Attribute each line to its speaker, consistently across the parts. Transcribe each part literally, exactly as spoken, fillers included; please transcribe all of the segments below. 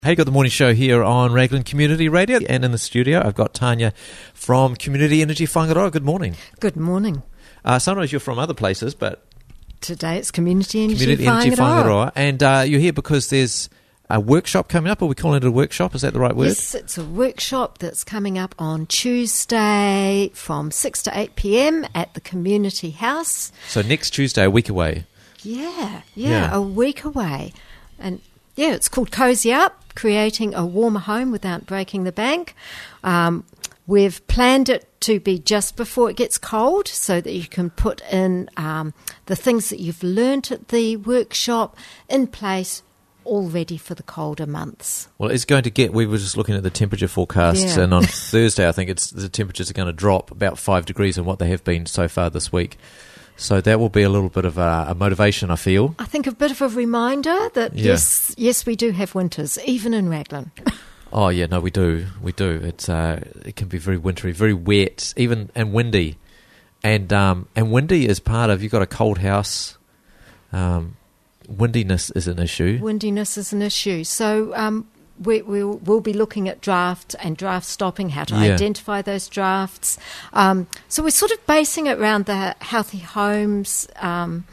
Speaker 1: Hey, got the morning show here on Raglan Community Radio, and in the studio I've got Tanya from Community Energy Whangaroa. Good morning.
Speaker 2: Good morning.
Speaker 1: Uh, sometimes you're from other places, but
Speaker 2: today it's Community Energy
Speaker 1: Community
Speaker 2: Whangaroa.
Speaker 1: Energy Whangaroa, and uh, you're here because there's a workshop coming up. Are we calling it a workshop? Is that the right word?
Speaker 2: Yes, it's a workshop that's coming up on Tuesday from six to eight p.m. at the Community House.
Speaker 1: So next Tuesday, a week away.
Speaker 2: Yeah, yeah,
Speaker 1: Yeah.
Speaker 2: a week away. And yeah, it's called Cozy Up, Creating a Warmer Home Without Breaking the Bank. Um, we've planned it to be just before it gets cold so that you can put in um, the things that you've learnt at the workshop in place, all ready for the colder months.
Speaker 1: Well, it's going to get, we were just looking at the temperature forecasts,
Speaker 2: Yeah.
Speaker 1: and on Thursday I think it's the temperatures are going to drop about five degrees on what they have been so far this week. So that will be a little bit of a, a motivation, I feel.
Speaker 2: I think a bit of a reminder that
Speaker 1: Yeah.
Speaker 2: yes, yes, we do have winters, even in Raglan.
Speaker 1: Oh yeah, no, we do, we do. It's uh, it can be very wintry, very wet, even and windy, and um, and windy is part of. You've got a cold house. Um, windiness is an issue.
Speaker 2: Windiness is an issue. So um, we, we'll, we'll be looking at draft and draft stopping, how to
Speaker 1: Yeah.
Speaker 2: identify those drafts. Um, so we're sort of basing it around the healthy homes um,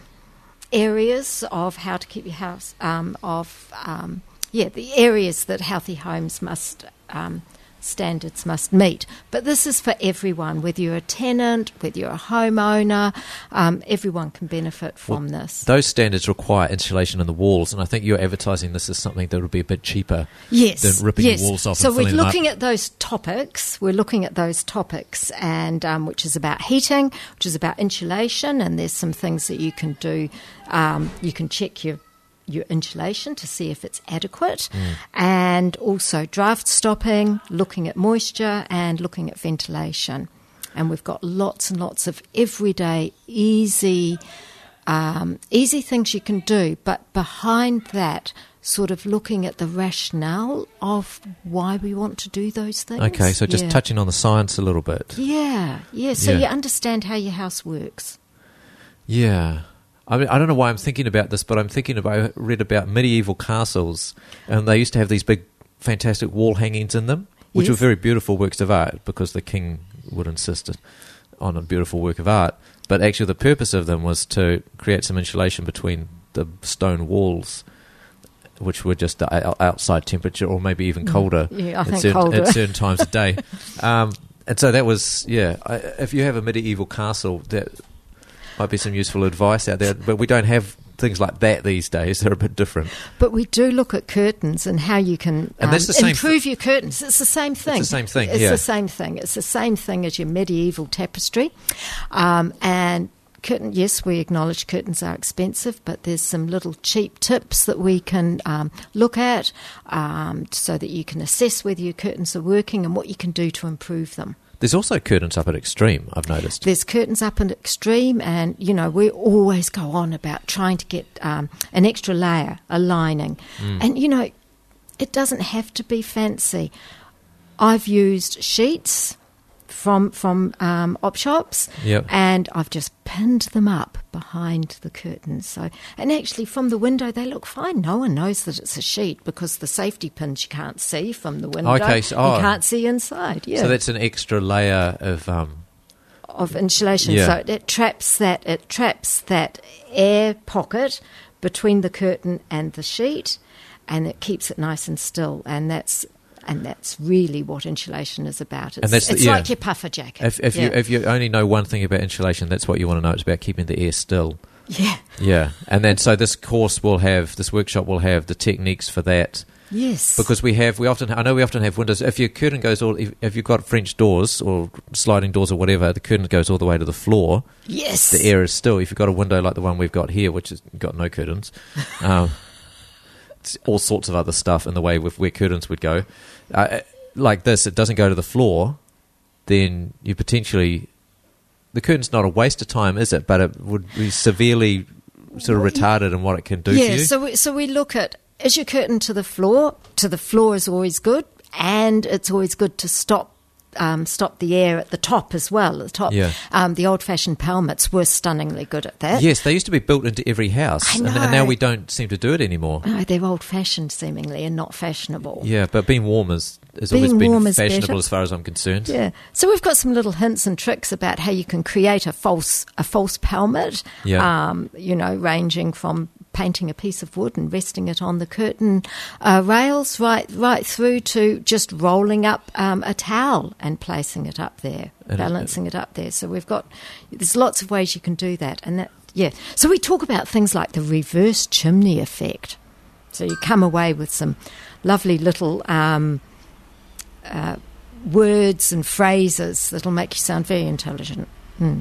Speaker 2: areas of how to keep your house, um, of, um, yeah, the areas that healthy homes must, um, standards must meet. But this is for everyone, whether you're a tenant, whether you're a homeowner, um, everyone can benefit from this.
Speaker 1: Those standards require insulation in the walls, and I think you're advertising this as something that would be a bit cheaper
Speaker 2: Yes,
Speaker 1: than ripping
Speaker 2: yes.
Speaker 1: the walls off.
Speaker 2: So
Speaker 1: and
Speaker 2: we're
Speaker 1: filling them
Speaker 2: looking
Speaker 1: up.
Speaker 2: at those topics. We're looking at those topics, and um, which is about heating, which is about insulation, and there's some things that you can do. Um, you can check your your insulation to see if it's adequate,
Speaker 1: Mm.
Speaker 2: and also draft stopping, looking at moisture, and looking at ventilation. And we've got lots and lots of everyday, easy, um, easy things you can do. But behind that, sort of looking at the rationale of why we want to do those things.
Speaker 1: Okay, so just
Speaker 2: Yeah.
Speaker 1: touching on the science a little bit.
Speaker 2: Yeah, yeah. So
Speaker 1: Yeah.
Speaker 2: you understand how your house works.
Speaker 1: Yeah. I mean, I don't know why I'm thinking about this, but I'm thinking about, I read about medieval castles, and they used to have these big, fantastic wall hangings in them, which
Speaker 2: Yes.
Speaker 1: were very beautiful works of art, because the king would insist on a beautiful work of art. But actually the purpose of them was to create some insulation between the stone walls, which were just the o- outside temperature, or maybe even colder,
Speaker 2: Yeah, I
Speaker 1: at,
Speaker 2: think
Speaker 1: certain,
Speaker 2: colder.
Speaker 1: at certain times of day. Um, and so that was, yeah, I, if you have a medieval castle, that might be some useful advice out there, but we don't have things like that these days. They're a bit different.
Speaker 2: But we do look at curtains and how you can
Speaker 1: And
Speaker 2: um,
Speaker 1: that's the same
Speaker 2: improve your curtains. It's the same thing.
Speaker 1: the same thing,
Speaker 2: It's
Speaker 1: yeah.
Speaker 2: the same thing. It's the same thing as your medieval tapestry. Um, and curtain, yes, we acknowledge curtains are expensive, but there's some little cheap tips that we can um, look at um, so that you can assess whether your curtains are working and what you can do to improve them.
Speaker 1: There's also curtains up at Extreme, I've noticed.
Speaker 2: There's curtains up at Extreme, and, you know, we always go on about trying to get um, an extra layer, a lining.
Speaker 1: Mm.
Speaker 2: And, you know, it doesn't have to be fancy. I've used sheets from from um, op shops,
Speaker 1: Yep.
Speaker 2: and I've just pinned them up behind the curtains. So, and actually from the window they look fine. No one knows that it's a sheet because the safety pins you can't see from the window.
Speaker 1: Okay, so- oh.
Speaker 2: You can't see inside. Yeah,
Speaker 1: So that's an extra layer of... Um,
Speaker 2: of insulation.
Speaker 1: Yeah.
Speaker 2: So it traps that it traps that air pocket between the curtain and the sheet, and it keeps it nice and still. And that's and that's really what insulation is about. It's,
Speaker 1: And that's the-
Speaker 2: it's
Speaker 1: yeah.
Speaker 2: like your puffer jacket.
Speaker 1: if if
Speaker 2: yeah.
Speaker 1: you if you only know one thing about insulation, that's what you want to know. It's about keeping the air still.
Speaker 2: yeah.
Speaker 1: Yeah. And then so this course will have, this workshop will have the techniques for that.
Speaker 2: Yes.
Speaker 1: Because we have, we often, I know we often have windows. If your curtain goes all, if, if you've got French doors or sliding doors or whatever, the curtain goes all the way to the floor.
Speaker 2: yes.
Speaker 1: The air is still. If you've got a window like the one we've got here, which has got no curtains, um, it's all sorts of other stuff in the way with where curtains would go. Uh, like this, it doesn't go to the floor, then you potentially, the curtain's not a waste of time, is it? But it would be severely sort of retarded in what it can do
Speaker 2: yeah.
Speaker 1: to you.
Speaker 2: So we, so we look at, is your curtain to the floor? To the floor is always good, and it's always good to stop um, stop the air at the top as well. At the top,
Speaker 1: Yeah.
Speaker 2: um, the old-fashioned pelmets were stunningly good at that.
Speaker 1: Yes, they used to be built into every house,
Speaker 2: I
Speaker 1: and, and
Speaker 2: know.
Speaker 1: now we don't seem to do it anymore.
Speaker 2: No, they're old-fashioned seemingly and not fashionable.
Speaker 1: Yeah, but being warm is, has
Speaker 2: Being
Speaker 1: always been
Speaker 2: warm is
Speaker 1: fashionable
Speaker 2: better.
Speaker 1: as far as I'm concerned.
Speaker 2: Yeah, so we've got some little hints and tricks about how you can create a false a false pelmet.
Speaker 1: Yeah.
Speaker 2: Um, you know, ranging from painting a piece of wood and resting it on the curtain uh, rails, right right through to just rolling up um, a towel and placing it up there,
Speaker 1: And it-
Speaker 2: balancing it up there. So we've got there's lots of ways you can do that, and that yeah. So we talk about things like the reverse chimney effect. So you come away with some lovely little um, uh, words and phrases that'll make you sound very intelligent. Mm.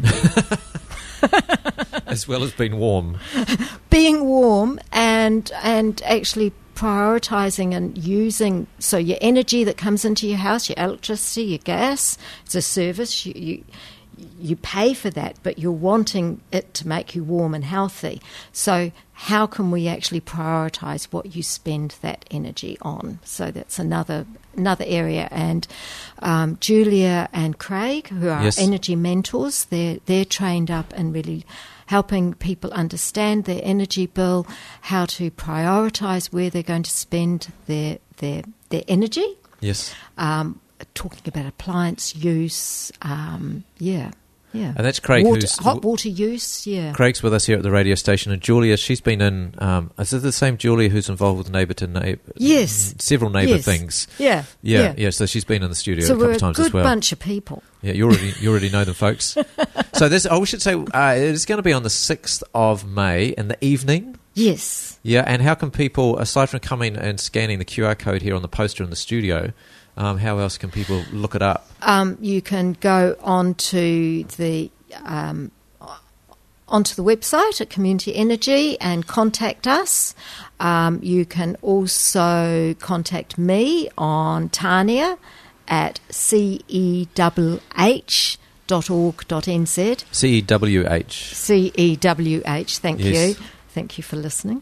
Speaker 1: As well as being warm.
Speaker 2: Being warm and and actually prioritising and using, so your energy that comes into your house, your electricity, your gas, it's a service. You, you you pay for that, but you're wanting it to make you warm and healthy. So how can we actually prioritise what you spend that energy on? So that's another another area. And um, Julia and Craig, who are
Speaker 1: Yes.
Speaker 2: energy mentors, they're they're trained up in really helping people understand their energy bill, how to prioritise where they're going to spend their their their energy.
Speaker 1: Yes.
Speaker 2: Um, talking about appliance use, um, yeah, yeah.
Speaker 1: And that's Craig,
Speaker 2: Water,
Speaker 1: who's-
Speaker 2: hot water use, yeah.
Speaker 1: Craig's with us here at the radio station, and Julia, she's been in. Um, is it the same Julia who's involved with Neighbour to Neighbour?
Speaker 2: Yes.
Speaker 1: Several neighbour
Speaker 2: Yes.
Speaker 1: things.
Speaker 2: Yeah,
Speaker 1: Yeah,
Speaker 2: yeah.
Speaker 1: yeah, So she's been in the studio
Speaker 2: So
Speaker 1: a couple
Speaker 2: we're
Speaker 1: of
Speaker 2: a
Speaker 1: times
Speaker 2: good
Speaker 1: as well.
Speaker 2: bunch of people.
Speaker 1: Yeah, you already you already know them, folks. So this, oh, we should say uh, it's going to be on the sixth of May in the evening.
Speaker 2: Yes.
Speaker 1: Yeah, and how can people, aside from coming and scanning the Q R code here on the poster in the studio, um, how else can people look it up?
Speaker 2: Um, you can go onto the um, onto the website at Community Energy and contact us. Um, you can also contact me on Tania at c e w h dot org dot n z.
Speaker 1: C E W H.
Speaker 2: C E W H, thank
Speaker 1: Yes.
Speaker 2: you. Thank you for listening.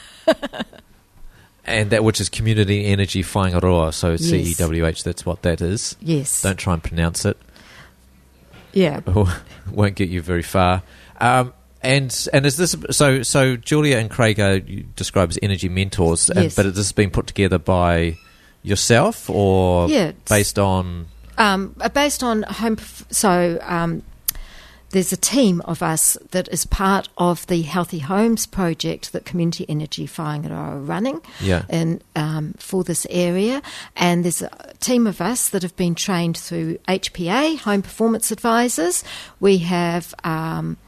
Speaker 1: And that, which is Community Energy Whangaroa, so
Speaker 2: Yes.
Speaker 1: C E W H, that's what that is.
Speaker 2: Yes.
Speaker 1: Don't try and pronounce it.
Speaker 2: Yeah.
Speaker 1: Won't get you very far. Um, and and is this so? So Julia and Craig are you describe as energy mentors, and,
Speaker 2: Yes.
Speaker 1: but this has been put together by yourself or
Speaker 2: Yeah, it's-
Speaker 1: based on?
Speaker 2: Um, uh, based on home, perf- so um, there's a team of us that is part of the Healthy Homes project that Community Energy Whangaroa are running
Speaker 1: Yeah.
Speaker 2: in, um, for this area. And there's a team of us that have been trained through H P A, Home Performance Advisors. We have um,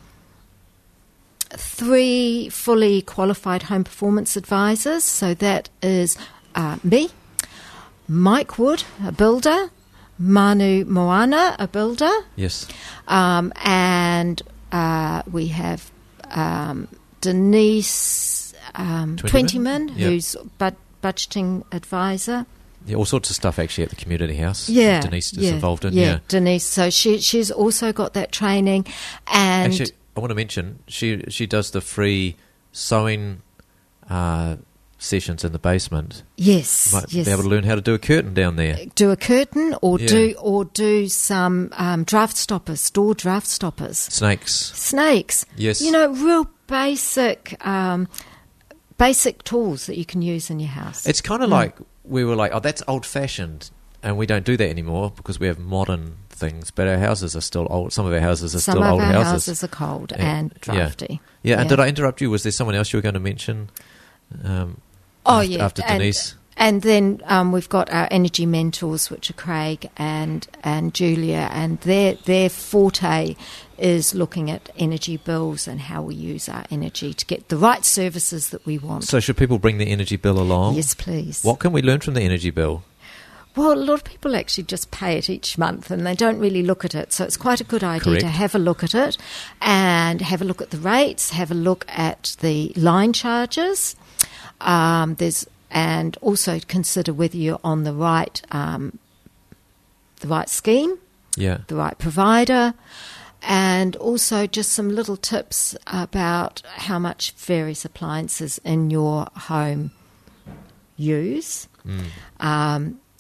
Speaker 2: three fully qualified home performance advisors. So that is uh, me, Mike Wood, a builder, Manu Moana, a builder,
Speaker 1: Yes.
Speaker 2: um, and uh, we have um, Denise um,
Speaker 1: Twentyman?
Speaker 2: Twentyman,
Speaker 1: Yep.
Speaker 2: who's bud- budgeting advisor.
Speaker 1: Yeah, all sorts of stuff actually at the community house.
Speaker 2: Yeah,
Speaker 1: Denise is
Speaker 2: yeah,
Speaker 1: involved in.
Speaker 2: Yeah,
Speaker 1: Yeah.
Speaker 2: Denise. So she she's also got that training, and
Speaker 1: Actually, I want to mention she she does the free sewing uh, sessions in the basement.
Speaker 2: yes,
Speaker 1: Might
Speaker 2: yes.
Speaker 1: be able to learn how to do a curtain down there.
Speaker 2: do a curtain or
Speaker 1: Yeah.
Speaker 2: do or do some um, draft stoppers, door draft stoppers,
Speaker 1: Snakes.
Speaker 2: snakes.
Speaker 1: Yes.
Speaker 2: You know, real basic um, basic tools that you can use in your house.
Speaker 1: It's kind of
Speaker 2: Mm.
Speaker 1: like we were like, oh, that's old fashioned, and we don't do that anymore because we have modern things. But our houses are still old. Some of our houses are
Speaker 2: Some
Speaker 1: still
Speaker 2: of
Speaker 1: old
Speaker 2: our
Speaker 1: houses.
Speaker 2: houses are cold
Speaker 1: Yeah.
Speaker 2: and
Speaker 1: Yeah.
Speaker 2: drafty.
Speaker 1: Yeah, and did I interrupt you? Was there someone else you were going to mention? Um,
Speaker 2: Oh,
Speaker 1: after,
Speaker 2: yeah.
Speaker 1: After
Speaker 2: and,
Speaker 1: Denise.
Speaker 2: And then um, we've got our energy mentors, which are Craig and, and Julia, and their their forte is looking at energy bills and how we use our energy to get the right services that we want.
Speaker 1: So should people bring their energy bill along?
Speaker 2: Yes, please.
Speaker 1: What can we learn from the energy bill?
Speaker 2: Well, a lot of people actually just pay it each month and they don't really look at it. So it's quite a good idea
Speaker 1: Correct.
Speaker 2: to have a look at it and have a look at the rates, have a look at the line charges. Um, there's and also consider whether you're on the right um, the right scheme,
Speaker 1: Yeah.
Speaker 2: the right provider, and also just some little tips about how much various appliances in your home use.
Speaker 1: Mm.
Speaker 2: Um,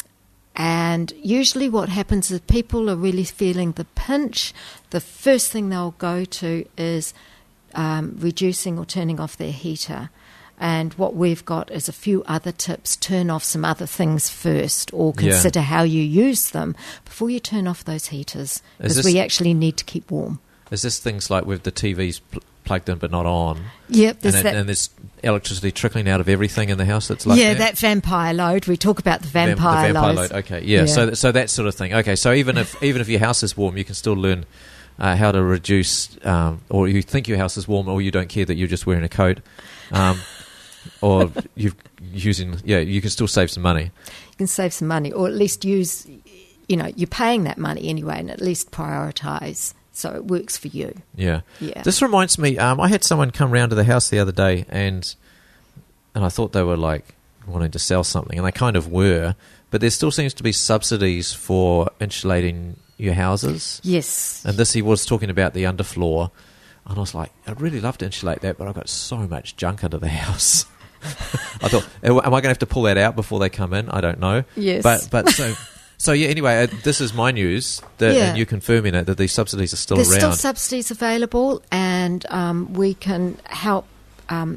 Speaker 2: And usually what happens is people are really feeling the pinch. The first thing they'll go to is um, reducing or turning off their heater. And what we've got is a few other tips. Turn off some other things first, or consider yeah. how you use them before you turn off those heaters, because we actually need to keep warm.
Speaker 1: Is this things like with the T Vs pl- plugged in but not on?
Speaker 2: Yep.
Speaker 1: There's
Speaker 2: and,
Speaker 1: it,
Speaker 2: that,
Speaker 1: and there's electricity trickling out of everything in the house that's like
Speaker 2: yeah,
Speaker 1: that?
Speaker 2: Yeah, that vampire load. We talk about the vampire,
Speaker 1: Vam- the vampire
Speaker 2: loads.
Speaker 1: load. Okay, yeah, yeah. So, so that sort of thing. Okay, so even if even if your house is warm, you can still learn uh, how to reduce, um, or you think your house is warm, or you don't care that you're just wearing a coat. Um, or you're using, yeah, you can still save some money.
Speaker 2: You can save some money, or at least use, you know, you're paying that money anyway, and at least prioritise so it works for you.
Speaker 1: Yeah.
Speaker 2: Yeah.
Speaker 1: This reminds me, um, I had someone come round to the house the other day, and and I thought they were like wanting to sell something, and they kind of were, but there still seems to be subsidies for insulating your houses.
Speaker 2: Yes.
Speaker 1: And this, he was talking about the underfloor. And I was like, I'd really love to insulate that, but I've got so much junk under the house. I thought, am I going to have to pull that out before they come in? I don't know.
Speaker 2: Yes.
Speaker 1: But but so so yeah. Anyway, uh, this is my news, that,
Speaker 2: yeah.
Speaker 1: and you confirming it, that these subsidies are still
Speaker 2: There's
Speaker 1: around.
Speaker 2: There's still subsidies available, and um, we can help. Um,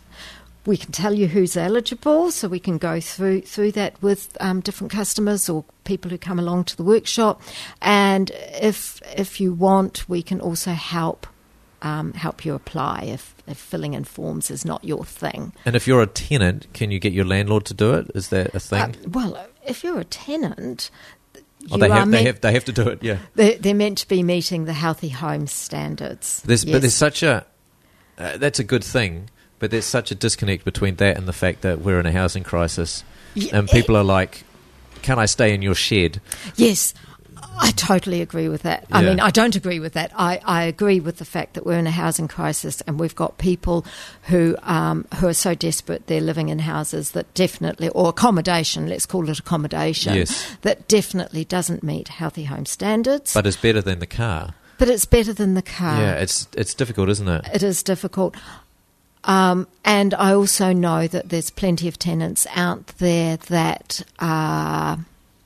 Speaker 2: we can tell you who's eligible, so we can go through through that with um, different customers or people who come along to the workshop. And if if you want, we can also help. Um, help you apply if, if filling in forms is not your thing.
Speaker 1: And if you're a tenant, can you get your landlord to do it? Is that a thing?
Speaker 2: Uh, well, if you're a tenant,
Speaker 1: oh, they have, they have they have to do it. Yeah,
Speaker 2: they're, they're meant to be meeting the healthy home standards.
Speaker 1: There's,
Speaker 2: yes.
Speaker 1: But there's such a uh, that's a good thing. But there's such a disconnect between that and the fact that we're in a housing crisis, yeah, and people are like, "Can I stay in your shed?"
Speaker 2: Yes. I totally agree with that. I
Speaker 1: yeah.
Speaker 2: mean, I don't agree with that. I, I agree with the fact that we're in a housing crisis, and we've got people who um, who are so desperate they're living in houses that definitely, or accommodation, let's call it accommodation,
Speaker 1: yes.
Speaker 2: that definitely doesn't meet healthy home standards.
Speaker 1: But it's better than the car.
Speaker 2: But it's better than the car.
Speaker 1: Yeah, it's it's difficult, isn't it?
Speaker 2: It is difficult. Um, and I also know that there's plenty of tenants out there that are...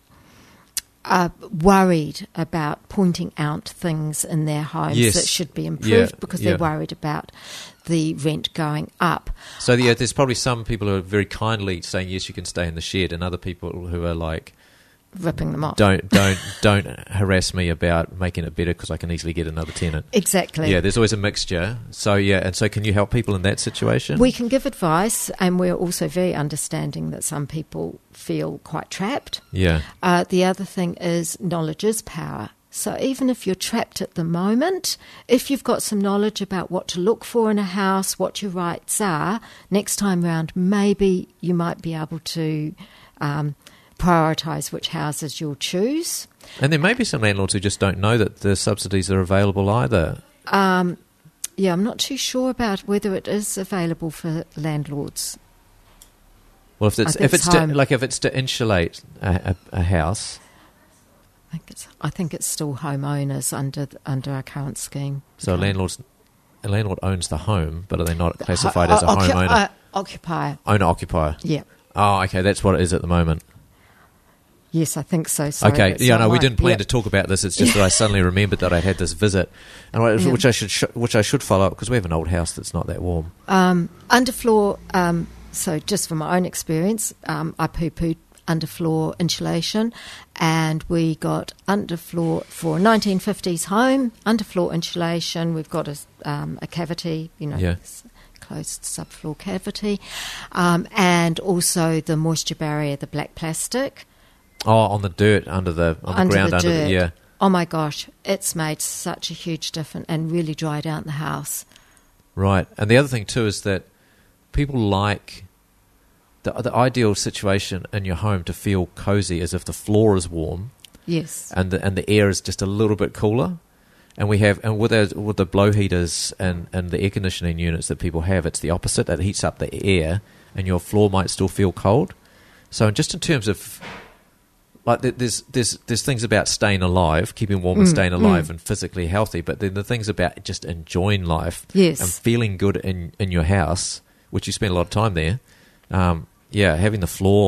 Speaker 2: are worried about pointing out things in their homes
Speaker 1: yes.
Speaker 2: that should be improved,
Speaker 1: yeah.
Speaker 2: because
Speaker 1: yeah.
Speaker 2: they're worried about the rent going up.
Speaker 1: So yeah, there's probably some people who are very kindly saying, yes, you can stay in the shed, and other people who are like,
Speaker 2: ripping them off.
Speaker 1: Don't don't don't harass me about making it better because I can easily get another tenant.
Speaker 2: Exactly.
Speaker 1: Yeah, there's always a mixture. So yeah, and so can you help people in that situation?
Speaker 2: We can give advice, and we're also very understanding that some people feel quite trapped.
Speaker 1: Yeah.
Speaker 2: Uh, the other thing is knowledge is power. So even if you're trapped at the moment, if you've got some knowledge about what to look for in a house, what your rights are, next time round, maybe you might be able to um, prioritise which houses you'll choose.
Speaker 1: And there may be some landlords who just don't know that the subsidies are available either.
Speaker 2: Um, yeah, I'm not too sure about whether it is available for landlords.
Speaker 1: Well, if it's if it's, it's to, like if it's to insulate a, a, a house,
Speaker 2: I think it's I think it's still homeowners under under our current scheme.
Speaker 1: So
Speaker 2: okay.
Speaker 1: landlords, a landlord owns the home, but are they not classified
Speaker 2: uh,
Speaker 1: as a
Speaker 2: occu-
Speaker 1: homeowner?
Speaker 2: Uh, occupier.
Speaker 1: Owner occupier.
Speaker 2: Yeah.
Speaker 1: Oh, okay, that's what it is at the moment.
Speaker 2: Yes, I think so. Sorry,
Speaker 1: okay, yeah, no,
Speaker 2: right.
Speaker 1: we didn't plan
Speaker 2: yep.
Speaker 1: to talk about this. It's just that I suddenly remembered that I had this visit, and I,
Speaker 2: yeah.
Speaker 1: which I should sh- which I should follow up because we have an old house that's not that warm.
Speaker 2: Um, underfloor. Um, so, just from my own experience, um, I poo-pooed underfloor insulation, and we got underfloor for a nineteen fifties home. Underfloor insulation. We've got a um, a cavity, you know.
Speaker 1: Yeah.
Speaker 2: Closed subfloor cavity, um, and also the moisture barrier, the black plastic.
Speaker 1: Oh, on the dirt under the on the
Speaker 2: under
Speaker 1: ground
Speaker 2: the
Speaker 1: under
Speaker 2: dirt.
Speaker 1: the yeah.
Speaker 2: Oh my gosh, it's made such a huge difference and really dried out the house.
Speaker 1: Right, and the other thing too is that people like the the ideal situation in your home to feel cozy is if the floor is warm.
Speaker 2: Yes,
Speaker 1: and the and the air is just a little bit cooler. And we have, and with our, with the blow heaters and, and the air conditioning units that people have, it's the opposite. It heats up the air, and your floor might still feel cold. So, just in terms of, like, there's there's there's things about staying alive, keeping warm, mm, and staying alive, mm. and physically healthy. But then the things about just enjoying life,
Speaker 2: yes.
Speaker 1: and feeling good in, in your house, which you spend a lot of time there. Um, yeah, having the floor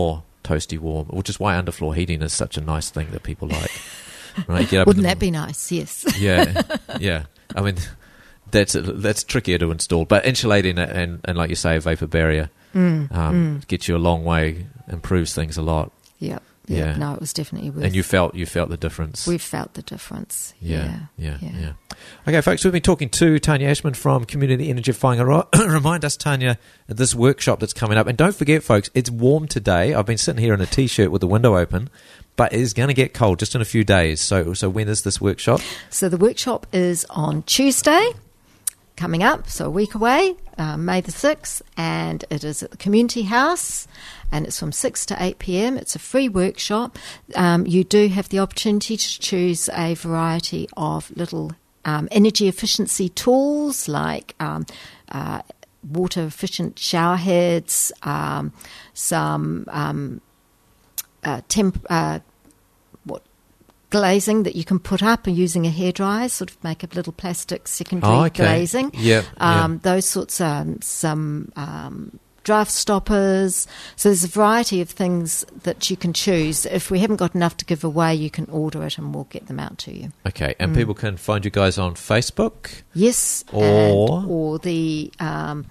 Speaker 1: toasty warm, which is why underfloor heating is such a nice thing that people like. Right? You get up
Speaker 2: Wouldn't
Speaker 1: in the
Speaker 2: that be
Speaker 1: morning-
Speaker 2: nice? Yes.
Speaker 1: Yeah, yeah. I mean, that's that's trickier to install, but insulating it and, and like you say, a vapor barrier
Speaker 2: Mm,
Speaker 1: um,
Speaker 2: mm.
Speaker 1: gets you a long way, improves things a lot.
Speaker 2: Yep.
Speaker 1: Yeah.
Speaker 2: Yeah. No, it was definitely worth.
Speaker 1: And you felt you felt the difference.
Speaker 2: We've felt the difference.
Speaker 1: Yeah,
Speaker 2: Yeah.
Speaker 1: yeah, yeah, Okay, folks, we've been talking to Tanya Ashman from Community Energy Whangaroa. Remind us, Tanya, of this workshop that's coming up. And don't forget, folks, it's warm today. I've been sitting here in a T-shirt with the window open, but it is going to get cold just in a few days. So, so when is this workshop?
Speaker 2: So the workshop is on Tuesday, coming up, so a week away, uh, May the sixth, and it is at the Community House, and it's from six to eight p.m. It's a free workshop. Um, you do have the opportunity to choose a variety of little um, energy efficiency tools like um, uh, water efficient shower heads, um, some um, uh, temp. Uh, glazing that you can put up and using a hairdryer, sort of make a little plastic secondary
Speaker 1: Oh, okay.
Speaker 2: glazing.
Speaker 1: Yeah,
Speaker 2: um,
Speaker 1: yeah.
Speaker 2: Those sorts of um, some um, draft stoppers. So there's a variety of things that you can choose. If we haven't got enough to give away, you can order it and we'll get them out to you.
Speaker 1: Okay, and people can find you guys on Facebook?
Speaker 2: Yes,
Speaker 1: Or-
Speaker 2: and, or the um,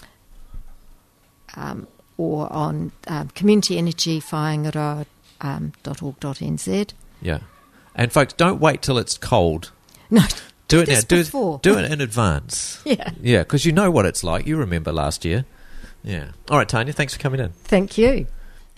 Speaker 2: um, or on um, community energy whangaroa dot org dot n z.
Speaker 1: Yeah. And folks, don't wait till it's cold.
Speaker 2: No,
Speaker 1: Do it
Speaker 2: this
Speaker 1: now. Do
Speaker 2: before.
Speaker 1: it, do it in advance.
Speaker 2: Yeah.
Speaker 1: Yeah, because you know what it's like. You remember last year. Yeah. All right, Tanya, thanks for coming in.
Speaker 2: Thank you.